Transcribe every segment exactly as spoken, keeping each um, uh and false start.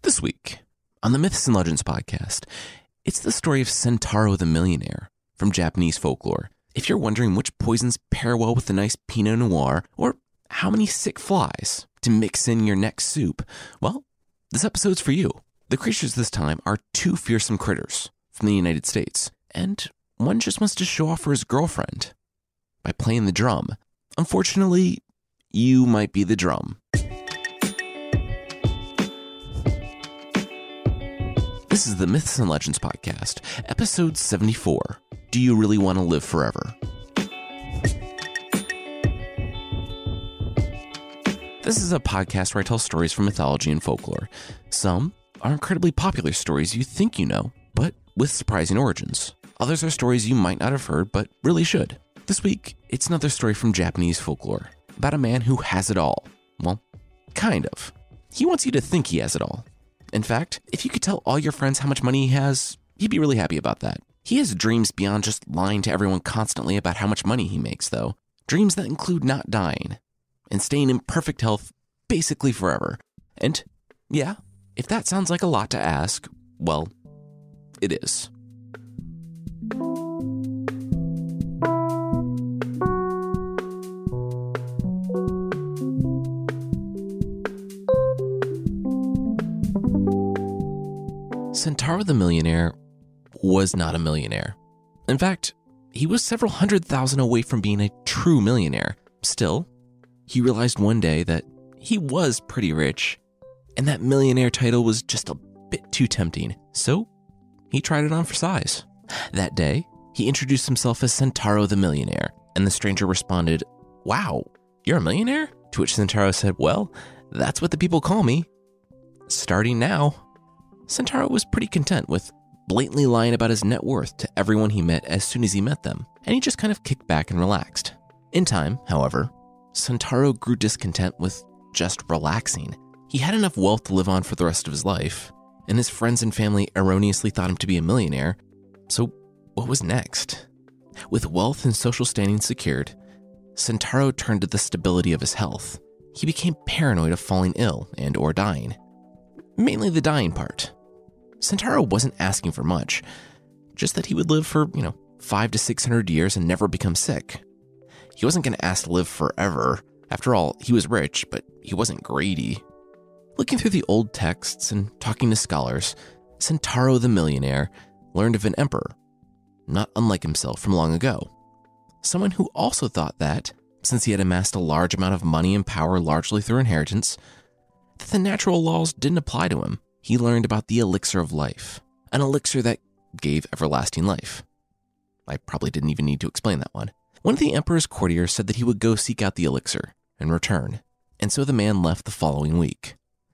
This week, on the Myths and Legends podcast, it's the story of Sentaro the Millionaire from Japanese folklore. If you're wondering which poisons pair well with a nice Pinot Noir, or how many sick flies to mix in your next soup, well, this episode's for you. The creatures this time are two fearsome critters from the United States, and one just wants to show off for his girlfriend by playing the drum. Unfortunately, you might be the drum. This is the Myths and Legends podcast, episode seventy-four. Do you really want to live forever? This is a podcast where I tell stories from mythology and folklore. Some are incredibly popular stories you think you know, but with surprising origins. Others are stories you might not have heard, but really should. This week, it's another story from Japanese folklore about a man who has it all. Well, kind of. He wants you to think he has it all. In fact, if you could tell all your friends how much money he has, he'd be really happy about that. He has dreams beyond just lying to everyone constantly about how much money he makes, though. Dreams that include not dying and staying in perfect health basically forever. And yeah, if that sounds like a lot to ask, well, it is. Sentaro the Millionaire was not a millionaire. In fact, he was several hundred thousand away from being a true millionaire. Still, he realized one day that he was pretty rich, and that millionaire title was just a bit too tempting, so he tried it on for size. That day, he introduced himself as Sentaro the Millionaire, and the stranger responded, "Wow, you're a millionaire?" To which Sentaro said, "Well, that's what the people call me. Starting now." Sentaro was pretty content with blatantly lying about his net worth to everyone he met as soon as he met them, and he just kind of kicked back and relaxed. In time, however, Sentaro grew discontent with just relaxing. He had enough wealth to live on for the rest of his life, and his friends and family erroneously thought him to be a millionaire. So what was next? With wealth and social standing secured, Sentaro turned to the stability of his health. He became paranoid of falling ill and or dying. Mainly the dying part. Sentaro wasn't asking for much, just that he would live for, you know, five to six hundred years and never become sick. He wasn't going to ask to live forever. After all, he was rich, but he wasn't greedy. Looking through the old texts and talking to scholars, Sentaro the Millionaire learned of an emperor, not unlike himself from long ago. Someone who also thought that, since he had amassed a large amount of money and power largely through inheritance, that the natural laws didn't apply to him. He learned about the elixir of life, an elixir that gave everlasting life. I probably didn't even need to explain that one. One of the emperor's courtiers said that he would go seek out the elixir and return, and so the man left the following week.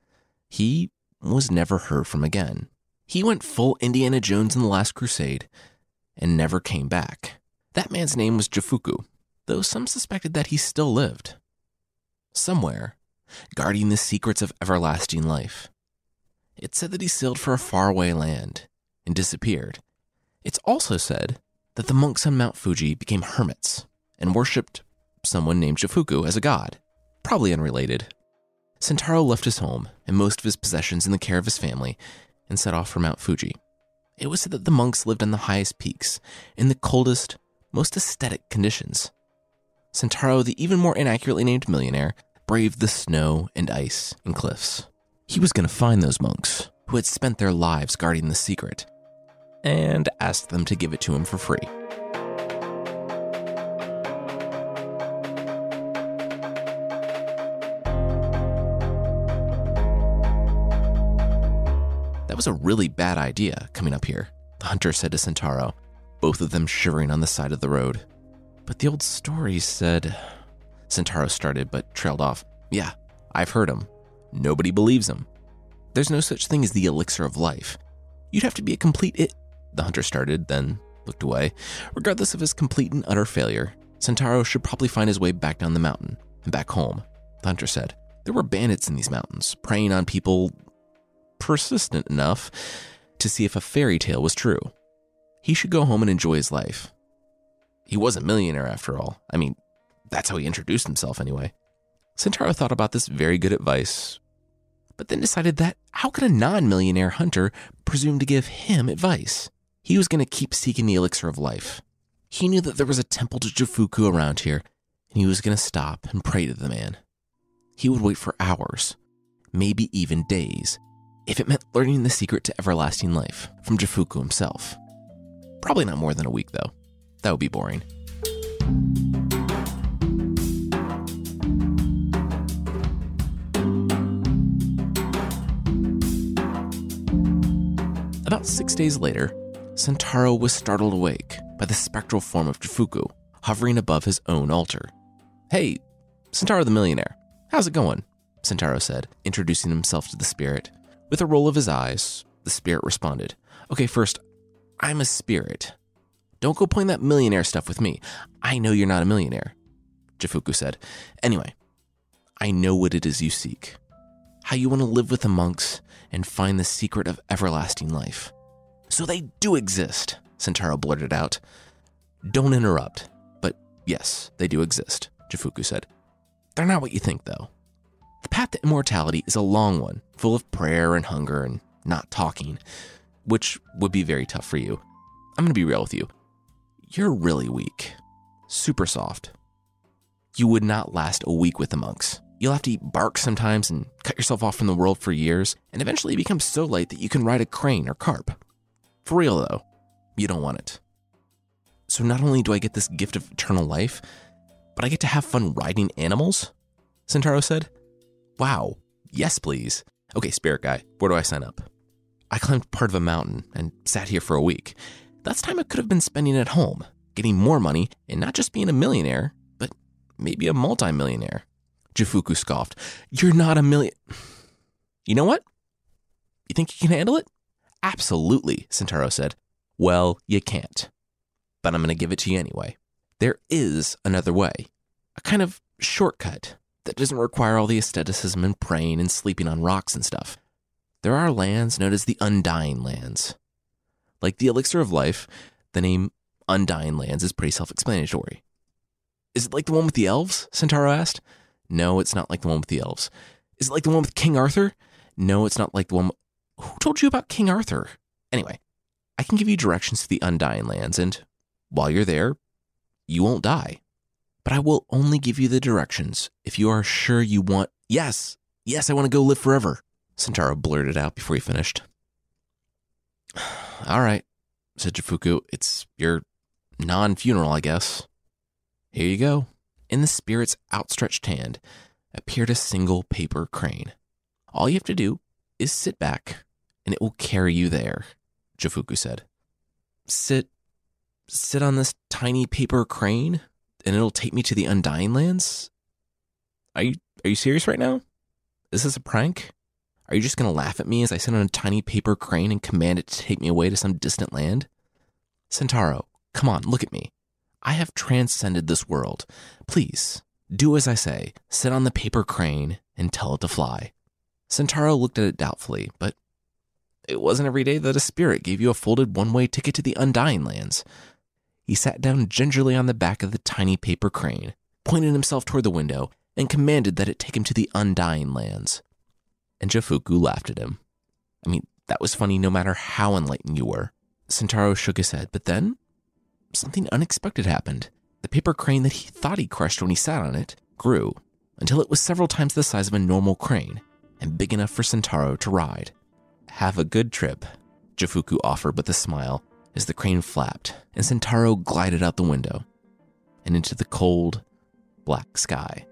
He was never heard from again. He went full Indiana Jones in the Last Crusade and never came back. That man's name was Jofuku, though some suspected that he still lived. Somewhere, guarding the secrets of everlasting life. It's said that he sailed for a faraway land and disappeared. It's also said that the monks on Mount Fuji became hermits and worshipped someone named Jofuku as a god, probably unrelated. Sentaro left his home and most of his possessions in the care of his family and set off for Mount Fuji. It was said that the monks lived on the highest peaks in the coldest, most aesthetic conditions. Sentaro, the even more inaccurately named millionaire, braved the snow and ice and cliffs. He was going to find those monks who had spent their lives guarding the secret and asked them to give it to him for free. That was a really bad idea coming up here, the hunter said to Sentaro, both of them shivering on the side of the road. But the old story said... Sentaro started but trailed off. Yeah, I've heard him. Nobody believes him. There's no such thing as the elixir of life. You'd have to be a complete it, the hunter started, then looked away. Regardless of his complete and utter failure, Sentaro should probably find his way back down the mountain and back home, the hunter said. There were bandits in these mountains, preying on people persistent enough to see if a fairy tale was true. He should go home and enjoy his life. He was a millionaire after all. I mean, that's how he introduced himself anyway. Sentaro thought about this very good advice, but then decided that how could a non-millionaire hunter presume to give him advice? He was going to keep seeking the elixir of life. He knew that there was a temple to Jufuku around here, and he was going to stop and pray to the man. He would wait for hours, maybe even days, if it meant learning the secret to everlasting life from Jufuku himself. Probably not more than a week, though. That would be boring. About six days later, Sentaro was startled awake by the spectral form of Jufuku hovering above his own altar. "Hey, Sentaro the millionaire, how's it going?" Sentaro said, introducing himself to the spirit. With a roll of his eyes, the spirit responded, "Okay, first, I'm a spirit. Don't go playing that millionaire stuff with me. I know you're not a millionaire." Jufuku said, "Anyway, I know what it is you seek. How you want to live with the monks and find the secret of everlasting life." "So they do exist," Sentaro blurted out. "Don't interrupt, but yes, they do exist," Jufuku said. "They're not what you think, though. The path to immortality is a long one, full of prayer and hunger and not talking, which would be very tough for you. I'm going to be real with you. You're really weak, super soft. You would not last a week with the monks. You'll have to eat bark sometimes and cut yourself off from the world for years, and eventually become so light that you can ride a crane or carp. For real, though, you don't want it. So not only do I get this gift of eternal life, but I get to have fun riding animals?" Sentaro said. "Wow, yes please. Okay, spirit guy, where do I sign up? I climbed part of a mountain and sat here for a week. That's time I could have been spending at home, getting more money, and not just being a millionaire, but maybe a multi-millionaire." Jufuku scoffed. "You're not a million... You know what? You think you can handle it?" "Absolutely," Sentaro said. "Well, you can't. But I'm going to give it to you anyway. There is another way. A kind of shortcut that doesn't require all the asceticism and praying and sleeping on rocks and stuff. There are lands known as the Undying Lands. Like the elixir of life, the name Undying Lands is pretty self-explanatory." "Is it like the one with the elves?" Sentaro asked. "No, it's not like the one with the elves." "Is it like the one with King Arthur?" "No, it's not like the one... Who told you about King Arthur?" "Anyway, I can give you directions to the Undying Lands, and while you're there, you won't die. But I will only give you the directions if you are sure you want..." Yes, yes, I want to go live forever," Sentaro blurted out before he finished. "All right," said Jufuku. "It's your non-funeral, I guess. Here you go." In the spirit's outstretched hand appeared a single paper crane. "All you have to do is sit back, and it will carry you there," Jufuku said. Sit, sit on this tiny paper crane, and it'll take me to the Undying Lands? Are you, are you serious right now? Is this a prank? Are you just going to laugh at me as I sit on a tiny paper crane and command it to take me away to some distant land? Sentaro, come on, look at me. I have transcended this world. Please, do as I say. Sit on the paper crane and tell it to fly. Sentaro looked at it doubtfully, but it wasn't every day that a spirit gave you a folded one-way ticket to the Undying Lands. He sat down gingerly on the back of the tiny paper crane, pointed himself toward the window, and commanded that it take him to the Undying Lands. And Jufuku laughed at him. I mean, that was funny no matter how enlightened you were. Sentaro shook his head, but then something unexpected happened. The paper crane that he thought he crushed when he sat on it grew until it was several times the size of a normal crane and big enough for Sentaro to ride. Have a good trip, Jufuku offered with a smile as the crane flapped and Sentaro glided out the window and into the cold, black sky.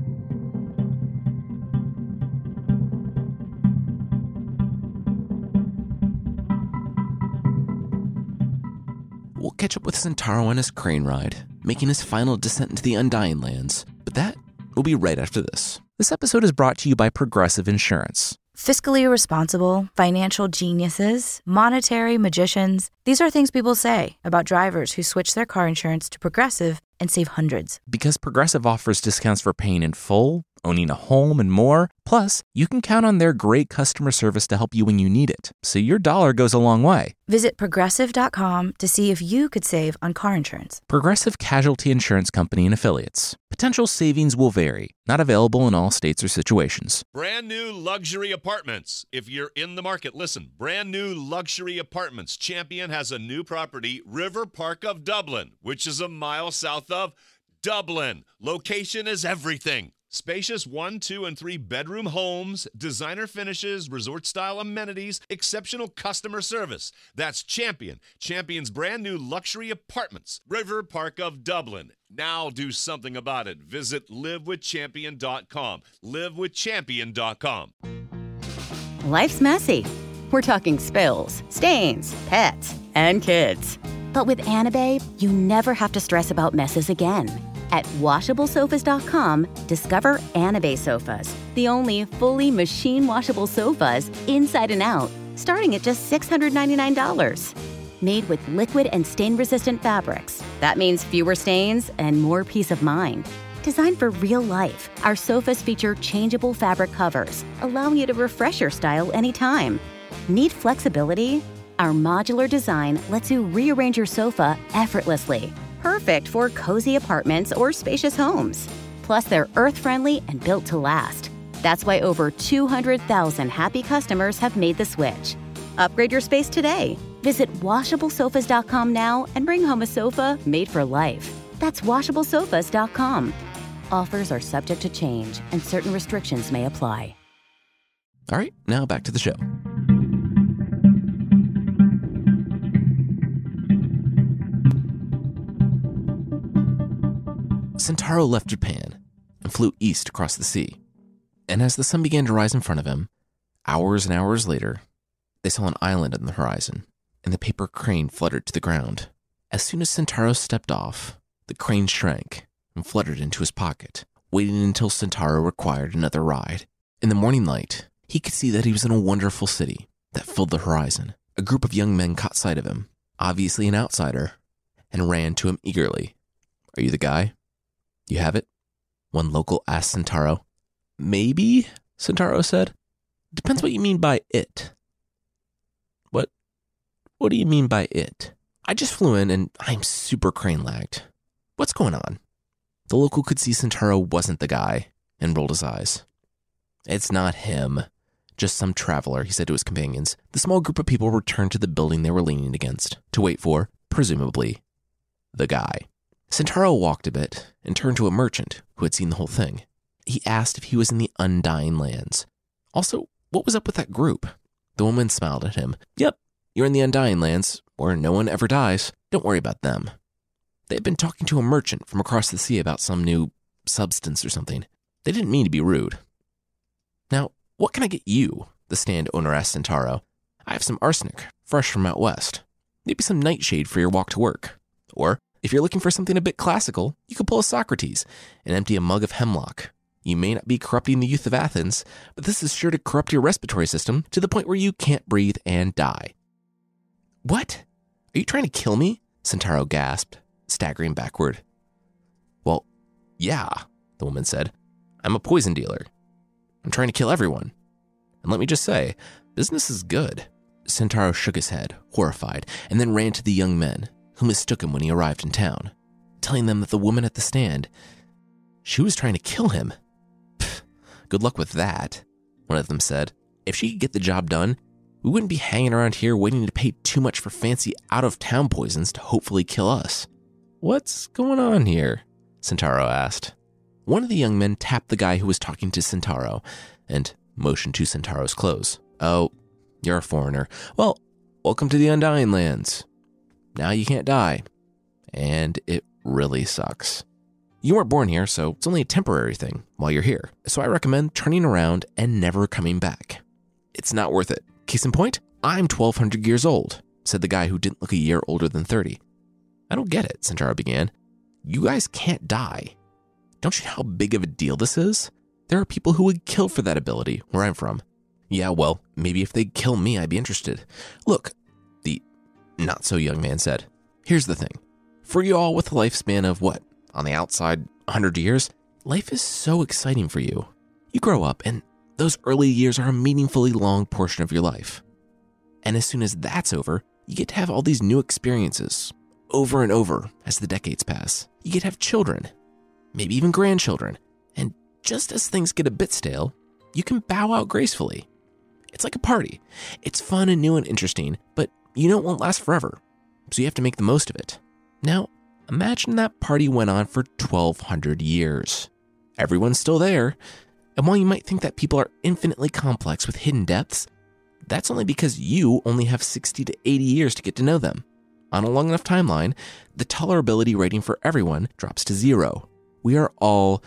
We'll catch up with Sentaro on his crane ride, making his final descent into the Undying Lands, but that will be right after this. This episode is brought to you by Progressive Insurance. Fiscally responsible, financial geniuses, monetary magicians. These are things people say about drivers who switch their car insurance to Progressive and save hundreds. Because Progressive offers discounts for paying in full owning a home, and more. Plus, you can count on their great customer service to help you when you need it, so your dollar goes a long way. Visit Progressive dot com to see if you could save on car insurance. Progressive Casualty Insurance Company and Affiliates. Potential savings will vary. Not available in all states or situations. Brand new luxury apartments. If you're in the market, listen. Brand new luxury apartments. Champion has a new property, River Park of Dublin, which is a mile south of Dublin. Location is everything. Spacious one, two, and three bedroom homes, designer finishes, resort-style amenities, exceptional customer service. That's Champion. Champion's brand new luxury apartments. River Park of Dublin. Now do something about it. Visit live with champion dot com. live with champion dot com. Life's messy. We're talking spills, stains, pets, and kids. But with Anabae, you never have to stress about messes again. At washable sofas dot com, discover Anabae sofas, the only fully machine-washable sofas inside and out, starting at just six hundred ninety-nine dollars. Made with liquid and stain-resistant fabrics. That means fewer stains and more peace of mind. Designed for real life, our sofas feature changeable fabric covers, allowing you to refresh your style anytime. Need flexibility? Our modular design lets you rearrange your sofa effortlessly. Perfect for cozy apartments or spacious homes. Plus, they're earth-friendly and built to last. That's why over two hundred thousand happy customers have made the switch. Upgrade your space today. Visit washable sofas dot com now and bring home a sofa made for life. That's washable sofas dot com. Offers are subject to change and certain restrictions may apply. All right, now back to the show. Sentaro left Japan and flew east across the sea. And as the sun began to rise in front of him, hours and hours later, they saw an island on the horizon, and the paper crane fluttered to the ground. As soon as Sentaro stepped off, the crane shrank and fluttered into his pocket, waiting until Sentaro required another ride. In the morning light, he could see that he was in a wonderful city that filled the horizon. A group of young men caught sight of him, obviously an outsider, and ran to him eagerly. "Are you the guy? You have it?" one local asked Sentaro. "Maybe," Sentaro said. "Depends what you mean by it." What? What do you mean by it? "I just flew in and I'm super crane lagged. What's going on?" The local could see Sentaro wasn't the guy and rolled his eyes. "It's not him. Just some traveler," he said to his companions. The small group of people returned to the building they were leaning against to wait for, presumably, the guy. Sentaro walked a bit and turned to a merchant who had seen the whole thing. He asked if he was in the Undying Lands. Also, what was up with that group? The woman smiled at him. "Yep, you're in the Undying Lands, where no one ever dies. Don't worry about them." They had been talking to a merchant from across the sea about some new substance or something. They didn't mean to be rude. "Now, what can I get you?" the stand owner asked Sentaro. "I have some arsenic, fresh from out west. Maybe some nightshade for your walk to work. Or, if you're looking for something a bit classical, you could pull a Socrates and empty a mug of hemlock. You may not be corrupting the youth of Athens, but this is sure to corrupt your respiratory system to the point where you can't breathe and die." "What? Are you trying to kill me?" Sentaro gasped, staggering backward. "Well, yeah," the woman said. "I'm a poison dealer. I'm trying to kill everyone. And let me just say, business is good." Sentaro shook his head, horrified, and then ran to the young men, who mistook him when he arrived in town, telling them that the woman at the stand, she was trying to kill him. "Pfft, good luck with that," one of them said. "If she could get the job done, we wouldn't be hanging around here waiting to pay too much for fancy out-of-town poisons to hopefully kill us." "What's going on here?" Sentaro asked. One of the young men tapped the guy who was talking to Sentaro and motioned to Sentaro's clothes. "Oh, you're a foreigner. Well, welcome to the Undying Lands. Now you can't die. And it really sucks. You weren't born here, so it's only a temporary thing while you're here. So I recommend turning around and never coming back. It's not worth it. Case in point, I'm twelve hundred years old," said the guy who didn't look a year older than thirty. "I don't get it," Sentaro began. "You guys can't die. Don't you know how big of a deal this is? There are people who would kill for that ability where I'm from." "Yeah, well, maybe if they'd kill me, I'd be interested. Look," the not-so-young man said, "here's the thing. For you all with a lifespan of what, on the outside, one hundred years, life is so exciting for you. You grow up, and those early years are a meaningfully long portion of your life. And as soon as that's over, you get to have all these new experiences over and over as the decades pass. You get to have children, maybe even grandchildren. And just as things get a bit stale, you can bow out gracefully. It's like a party. It's fun and new and interesting, but you know it won't last forever. So you have to make the most of it. Now, imagine that party went on for twelve hundred years. Everyone's still there. And while you might think that people are infinitely complex with hidden depths, that's only because you only have sixty to eighty years to get to know them. On a long enough timeline, the tolerability rating for everyone drops to zero. We are all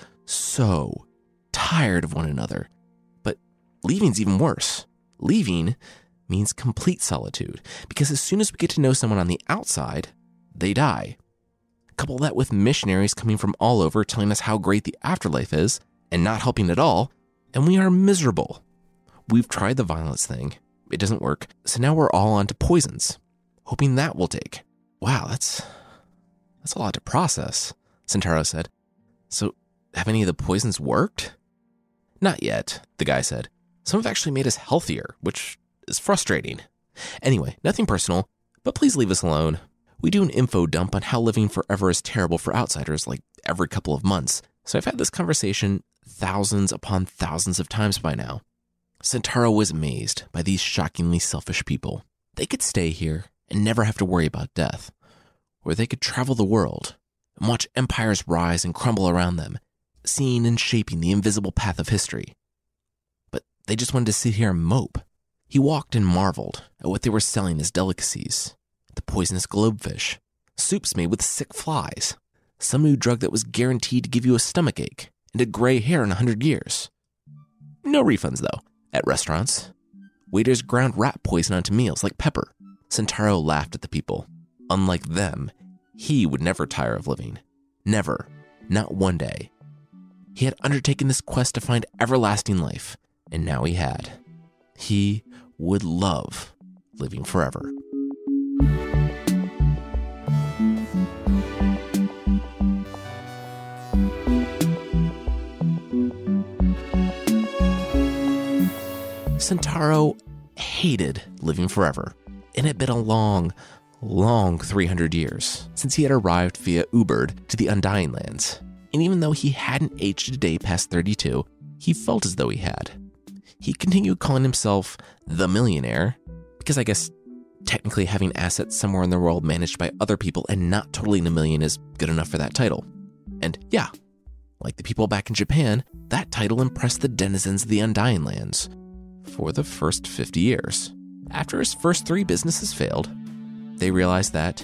so tired of one another. But leaving's even worse. Leaving means complete solitude, because as soon as we get to know someone on the outside, they die. Couple that with missionaries coming from all over telling us how great the afterlife is and not helping at all, and we are miserable. We've tried the violence thing. It doesn't work. So now we're all on to poisons, hoping that will take. Wow, that's that's a lot to process, Sentaro said. So have any of the poisons worked? Not yet, the guy said. Some have actually made us healthier, which is frustrating. Anyway, nothing personal, but please leave us alone. We do an info dump on how living forever is terrible for outsiders like every couple of months, so I've had this conversation thousands upon thousands of times by now. Sentaro was amazed by these shockingly selfish people. They could stay here and never have to worry about death, or they could travel the world and watch empires rise and crumble around them, seeing and shaping the invisible path of history. But they just wanted to sit here and mope. He walked and marveled at what they were selling as delicacies. The poisonous globefish, soups made with sick flies, some new drug that was guaranteed to give you a stomachache and a gray hair in a hundred years. No refunds, though, at restaurants. Waiters ground rat poison onto meals like pepper. Sentaro laughed at the people. Unlike them, he would never tire of living. Never. Not one day. He had undertaken this quest to find everlasting life, and now he had. He would love living forever. Sentaro hated living forever. It had been a long, long three hundred years since he had arrived via Ubered to the Undying Lands. And even though he hadn't aged a day past thirty-two, he felt as though he had. He continued calling himself the millionaire, because I guess technically having assets somewhere in the world managed by other people and not totaling a million is good enough for that title. And yeah, like the people back in Japan, that title impressed the denizens of the Undying Lands for the first fifty years. After his first three businesses failed, they realized that,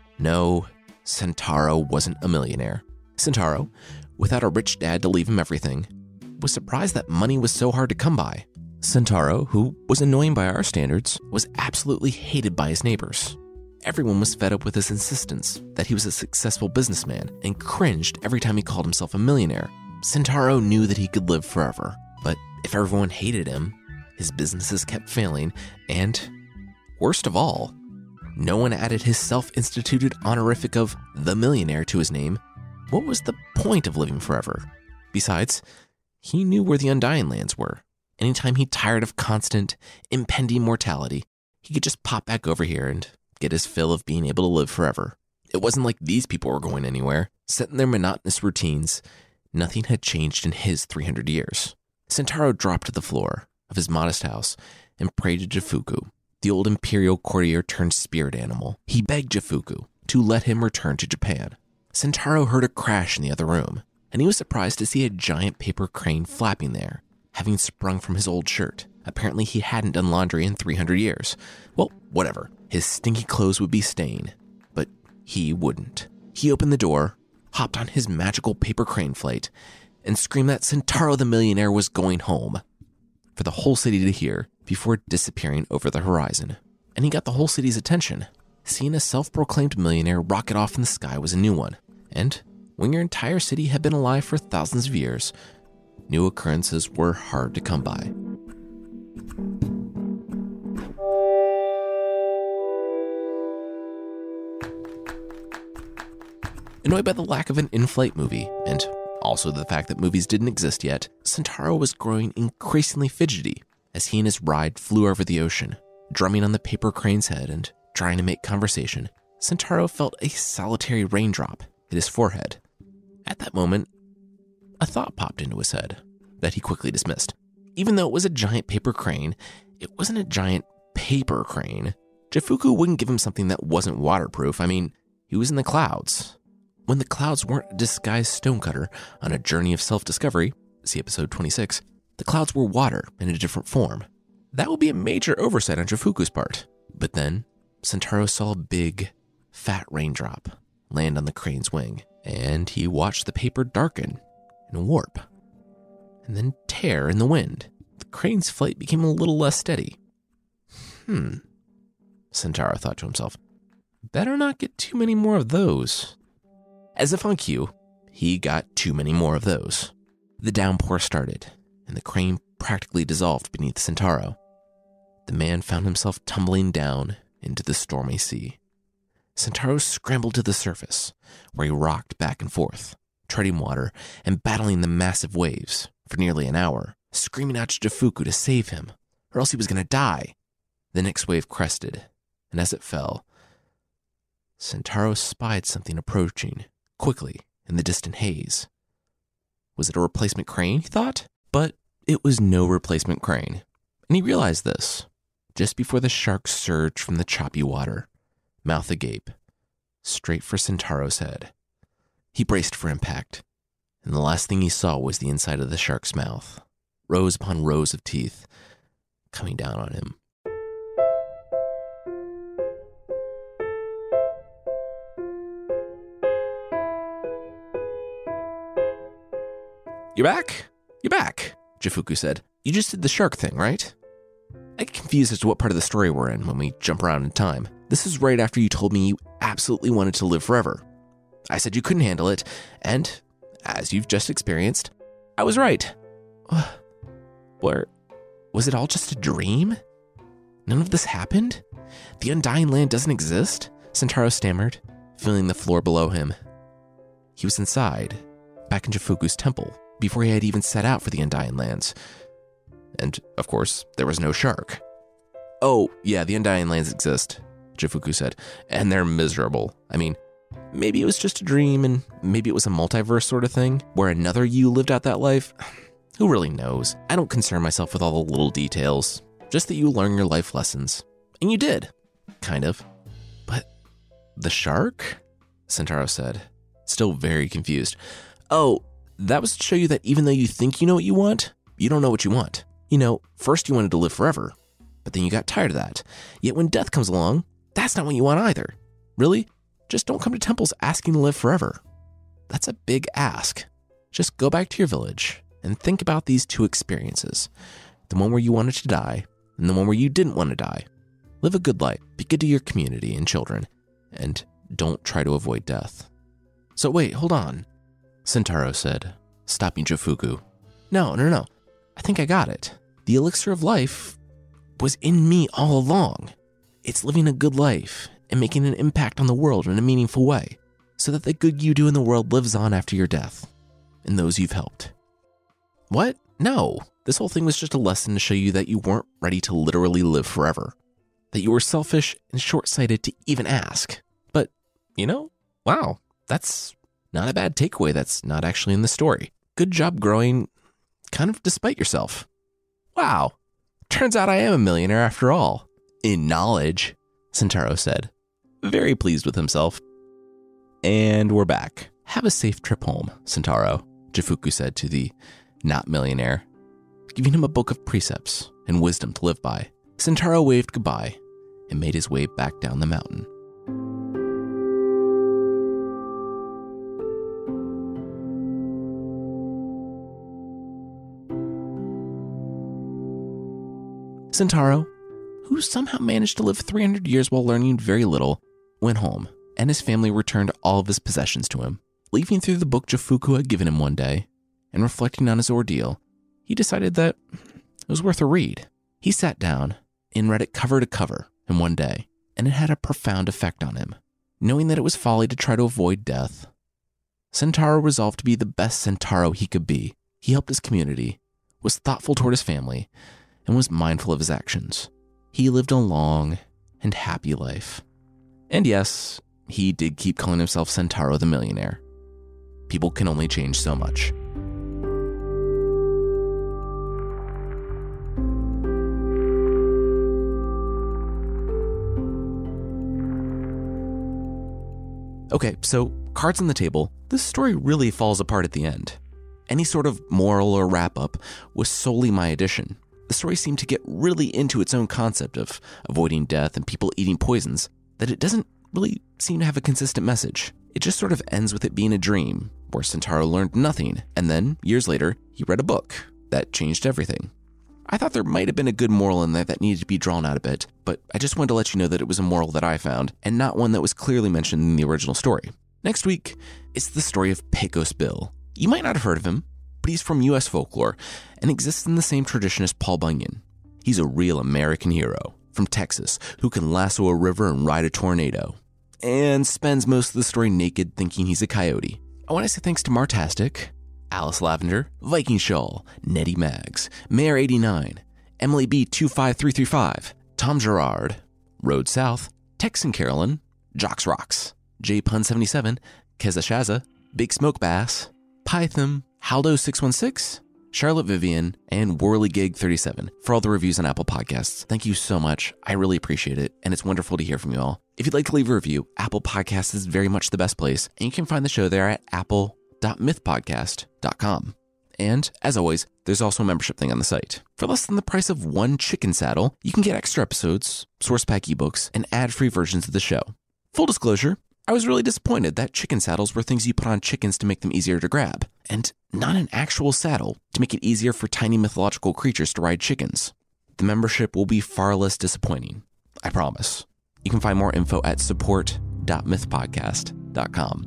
no, Sentaro wasn't a millionaire. Sentaro, without a rich dad to leave him everything, was surprised that money was so hard to come by. Sentaro, who was annoying by our standards, was absolutely hated by his neighbors. Everyone was fed up with his insistence that he was a successful businessman and cringed every time he called himself a millionaire. Sentaro knew that he could live forever, but if everyone hated him, his businesses kept failing, and, worst of all, no one added his self-instituted honorific of the millionaire to his name. What was the point of living forever? Besides, he knew where the Undying Lands were. Anytime he tired of constant, impending mortality, he could just pop back over here and get his fill of being able to live forever. It wasn't like these people were going anywhere. Set in their monotonous routines, nothing had changed in his three hundred years. Sentaro dropped to the floor of his modest house and prayed to Jifuku, the old imperial courtier turned spirit animal. He begged Jifuku to let him return to Japan. Sentaro heard a crash in the other room, and he was surprised to see a giant paper crane flapping there, having sprung from his old shirt. Apparently he hadn't done laundry in three hundred years. Well, whatever. His stinky clothes would be stained, but he wouldn't. He opened the door, hopped on his magical paper crane flight, and screamed that Sentaro the millionaire was going home, for the whole city to hear before disappearing over the horizon. And he got the whole city's attention. Seeing a self-proclaimed millionaire rocket off in the sky was a new one. And when your entire city had been alive for thousands of years, new occurrences were hard to come by. Annoyed by the lack of an in-flight movie, and also the fact that movies didn't exist yet, Sentaro was growing increasingly fidgety as he and his ride flew over the ocean, drumming on the paper crane's head and trying to make conversation. Sentaro felt a solitary raindrop hit his forehead. At that moment, a thought popped into his head that he quickly dismissed. Even though it was a giant paper crane, it wasn't a giant paper crane. Jifuku wouldn't give him something that wasn't waterproof. I mean, he was in the clouds. When the clouds weren't a disguised stonecutter on a journey of self-discovery, see episode twenty-six, the clouds were water in a different form. That would be a major oversight on Jifuku's part. But then, Sentaro saw a big, fat raindrop land on the crane's wing, and he watched the paper darken and warp, and then tear in the wind. The crane's flight became a little less steady. Hmm, Sentaro thought to himself, better not get too many more of those. As if on cue, he got too many more of those. The downpour started, and the crane practically dissolved beneath Sentaro. The man found himself tumbling down into the stormy sea. Sentaro scrambled to the surface, where he rocked back and forth, treading water and battling the massive waves for nearly an hour, screaming out to Jifuku to save him, or else he was going to die. The next wave crested, and as it fell, Sentaro spied something approaching quickly in the distant haze. Was it a replacement crane, he thought? But it was no replacement crane, and he realized this just before the shark surged from the choppy water, mouth agape, straight for Sentaro's head. He braced for impact, and the last thing he saw was the inside of the shark's mouth, rows upon rows of teeth coming down on him. You're back? You're back, Jifuku said. You just did the shark thing, right? I get confused as to what part of the story we're in when we jump around in time. This is right after you told me you absolutely wanted to live forever. I said you couldn't handle it, and, as you've just experienced, I was right. Where, was it all just a dream? None of this happened? The Undying Land doesn't exist? Sentaro stammered, feeling the floor below him. He was inside, back in Jifuku's temple, before he had even set out for the Undying Lands. And, of course, there was no shark. Oh, yeah, the Undying Lands exist, Jifuku said, and they're miserable. I mean, maybe it was just a dream, and maybe it was a multiverse sort of thing, where another you lived out that life. Who really knows? I don't concern myself with all the little details, just that you learn your life lessons. And you did, kind of. But the shark? Sentaro said, still very confused. Oh, that was to show you that even though you think you know what you want, you don't know what you want. You know, first you wanted to live forever, but then you got tired of that. Yet when death comes along, that's not what you want either. Really? Just don't come to temples asking to live forever. That's a big ask. Just go back to your village and think about these two experiences. The one where you wanted to die and the one where you didn't want to die. Live a good life. Be good to your community and children. And don't try to avoid death. So wait, hold on, Sentaro said, stopping Jifuku. No, no, no. I think I got it. The elixir of life was in me all along. It's living a good life and making an impact on the world in a meaningful way, so that the good you do in the world lives on after your death, and those you've helped. What? No. This whole thing was just a lesson to show you that you weren't ready to literally live forever. That you were selfish and short-sighted to even ask. But, you know, wow, that's not a bad takeaway that's not actually in the story. Good job growing kind of despite yourself. Wow, turns out I am a millionaire after all. In knowledge, Sentaro said, very pleased with himself. And we're back. Have a safe trip home, Sentaro, Jifuku said to the not millionaire, giving him a book of precepts and wisdom to live by. Sentaro waved goodbye and made his way back down the mountain. Sentaro, who somehow managed to live three hundred years while learning very little, went home, and his family returned all of his possessions to him. Leafing through the book Jifuku had given him one day, and reflecting on his ordeal, he decided that it was worth a read. He sat down and read it cover to cover in one day, and it had a profound effect on him. Knowing that it was folly to try to avoid death, Sentaro resolved to be the best Sentaro he could be. He helped his community, was thoughtful toward his family, and was mindful of his actions. He lived a long and happy life. And yes, he did keep calling himself Sentaro the Millionaire. People can only change so much. Okay, so cards on the table, this story really falls apart at the end. Any sort of moral or wrap-up was solely my addition. The story seemed to get really into its own concept of avoiding death and people eating poisons, that it doesn't really seem to have a consistent message. It just sort of ends with it being a dream, where Sentaro learned nothing, and then, years later, he read a book that changed everything. I thought there might have been a good moral in there that needed to be drawn out a bit, but I just wanted to let you know that it was a moral that I found, and not one that was clearly mentioned in the original story. Next week, it's the story of Pecos Bill. You might not have heard of him, but he's from U S folklore and exists in the same tradition as Paul Bunyan. He's a real American hero from Texas who can lasso a river and ride a tornado, and spends most of the story naked thinking he's a coyote. I want to say thanks to Martastic, Alice Lavender, Viking Shawl, Nettie Maggs, Mayor eighty-nine, Emily B two five three three five, Tom Gerard, Road South, Texan Carolyn, Jocks Rocks, J Pun seventy-seven, Keza Shaza, Big Smoke Bass, Python, Haldo six one six, Charlotte Vivian, and Whirligig thirty-seven for all the reviews on Apple Podcasts. Thank you so much. I really appreciate it, and it's wonderful to hear from you all. If you'd like to leave a review, Apple Podcasts is very much the best place, and you can find the show there at apple dot myth podcast dot com. And, as always, there's also a membership thing on the site. For less than the price of one chicken saddle, you can get extra episodes, source pack ebooks, and ad-free versions of the show. Full disclosure, I was really disappointed that chicken saddles were things you put on chickens to make them easier to grab, and not an actual saddle to make it easier for tiny mythological creatures to ride chickens. The membership will be far less disappointing, I promise. You can find more info at support dot myth podcast dot com.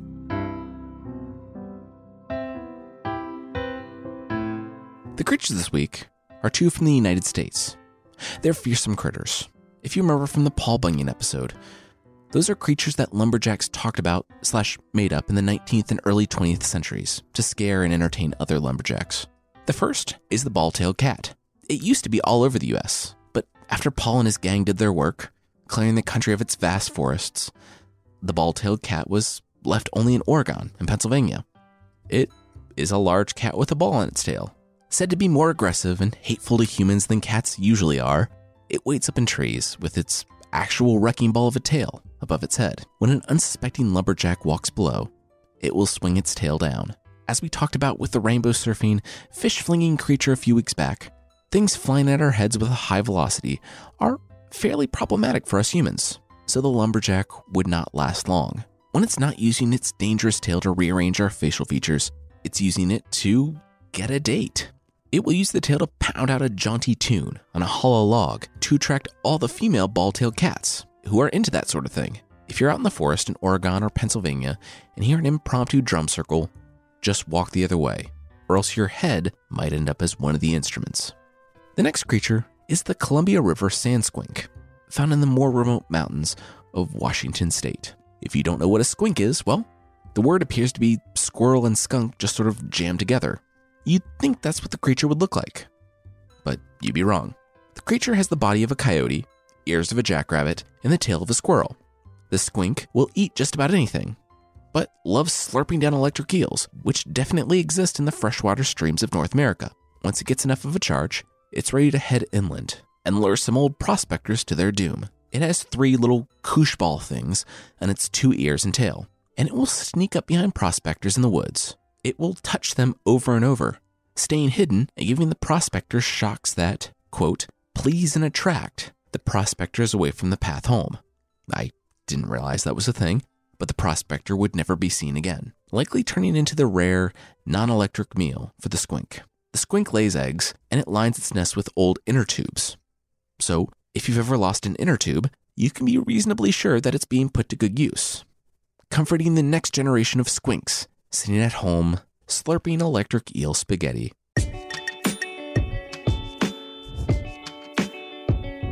The creatures this week are two from the United States. They're fearsome critters. If you remember from the Paul Bunyan episode, those are creatures that lumberjacks talked about slash made up in the nineteenth and early twentieth centuries to scare and entertain other lumberjacks. The first is the bald-tailed cat. It used to be all over the U S, but after Paul and his gang did their work, clearing the country of its vast forests, the bald-tailed cat was left only in Oregon and Pennsylvania. It is a large cat with a ball on its tail. Said to be more aggressive and hateful to humans than cats usually are, it waits up in trees with its actual wrecking ball of a tail above its head. When an unsuspecting lumberjack walks below, it will swing its tail down. As we talked about with the rainbow surfing, fish-flinging creature a few weeks back, things flying at our heads with a high velocity are fairly problematic for us humans, so the lumberjack would not last long. When it's not using its dangerous tail to rearrange our facial features, it's using it to get a date. It will use the tail to pound out a jaunty tune on a hollow log to attract all the female bald-tailed cats who are into that sort of thing. If you're out in the forest in Oregon or Pennsylvania and hear an impromptu drum circle, just walk the other way, or else your head might end up as one of the instruments. The next creature is the Columbia River sand squink, found in the more remote mountains of Washington state. If you don't know what a squink is, well, the word appears to be squirrel and skunk just sort of jammed together. You'd think that's what the creature would look like, but you'd be wrong. The creature has the body of a coyote, ears of a jackrabbit, and the tail of a squirrel. The squink will eat just about anything, but loves slurping down electric eels, which definitely exist in the freshwater streams of North America. Once it gets enough of a charge, it's ready to head inland and lure some old prospectors to their doom. It has three little koosh ball things on its two ears and tail, and it will sneak up behind prospectors in the woods. It will touch them over and over, staying hidden and giving the prospectors shocks that, quote, please and attract the prospectors away from the path home. I didn't realize that was a thing, but the prospector would never be seen again, likely turning into the rare, non-electric meal for the squink. The squink lays eggs, and it lines its nest with old inner tubes. So, if you've ever lost an inner tube, you can be reasonably sure that it's being put to good use, comforting the next generation of squinks sitting at home, slurping electric eel spaghetti.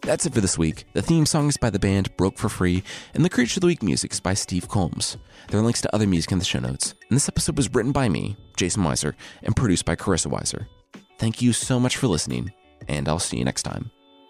That's it for this week. The theme song is by the band Broke for Free, and the Creature of the Week music is by Steve Combs. There are links to other music in the show notes. And this episode was written by me, Jason Weiser, and produced by Carissa Weiser. Thank you so much for listening, and I'll see you next time.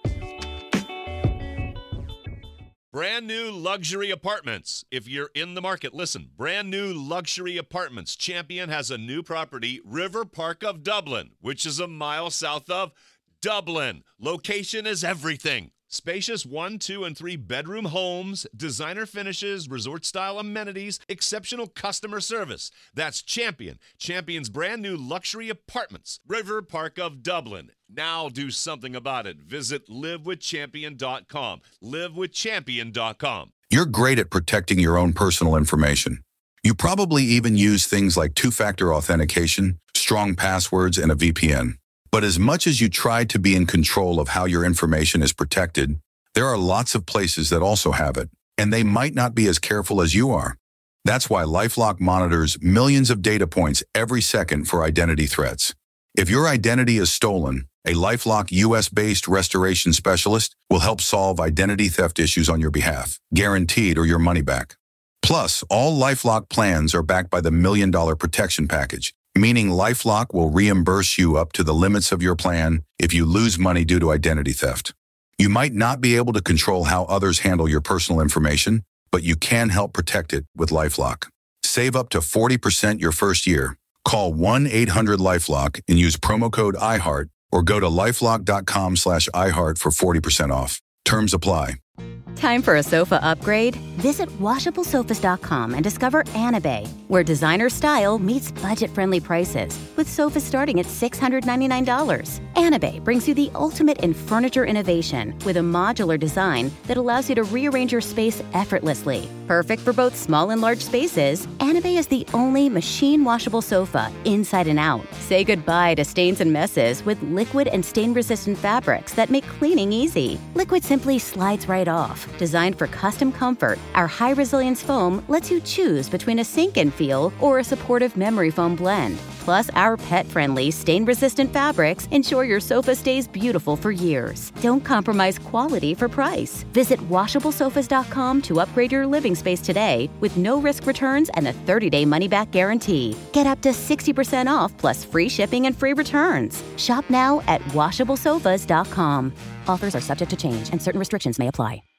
Brand new luxury apartments. If you're in the market, listen. Brand new luxury apartments. Champion has a new property, River Park of Dublin, which is a mile south of Dublin. Location is everything. Spacious one, two, and three bedroom homes, designer finishes, resort-style amenities, exceptional customer service. That's Champion. Champion's brand new luxury apartments. River Park of Dublin. Now do something about it. Visit live with champion dot com. live with champion dot com. You're great at protecting your own personal information. You probably even use things like two-factor authentication, strong passwords, and a V P N. But as much as you try to be in control of how your information is protected, there are lots of places that also have it, and they might not be as careful as you are. That's why LifeLock monitors millions of data points every second for identity threats. If your identity is stolen, a LifeLock U S-based restoration specialist will help solve identity theft issues on your behalf, guaranteed or your money back. Plus, all LifeLock plans are backed by the Million Dollar Protection Package, meaning LifeLock will reimburse you up to the limits of your plan if you lose money due to identity theft. You might not be able to control how others handle your personal information, but you can help protect it with LifeLock. Save up to forty percent your first year. Call one eight hundred LifeLock and use promo code iHeart or go to lifelock.com slash iHeart for forty percent off. Terms apply. Time for a sofa upgrade? Visit washable sofas dot com and discover Anabay, where designer style meets budget-friendly prices, with sofas starting at six hundred ninety-nine dollars. Anabay brings you the ultimate in furniture innovation with a modular design that allows you to rearrange your space effortlessly. Perfect for both small and large spaces, Anabay is the only machine-washable sofa inside and out. Say goodbye to stains and messes with liquid and stain-resistant fabrics that make cleaning easy. Liquid simply slides right off. Designed for custom comfort, our high-resilience foam lets you choose between a sink-in feel or a supportive memory foam blend. Plus, our pet-friendly, stain-resistant fabrics ensure your sofa stays beautiful for years. Don't compromise quality for price. Visit washable sofas dot com to upgrade your living space today with no-risk returns and a thirty-day money-back guarantee. Get up to sixty percent off plus free shipping and free returns. Shop now at washable sofas dot com. Offers are subject to change and certain restrictions may apply.